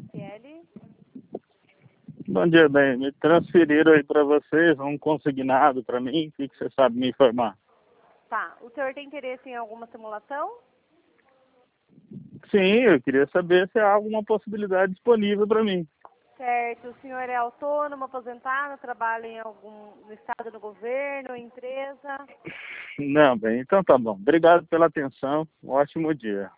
PL. Bom dia, bem. Me transferiram aí para vocês um consignado para mim. O que você sabe me informar? Tá. O senhor tem interesse em alguma simulação? Sim, eu queria saber se há alguma possibilidade disponível para mim. Certo. O senhor é autônomo, aposentado, trabalha em algum no estado do governo, empresa? Não, bem, então tá bom. Obrigado pela atenção. Um ótimo dia.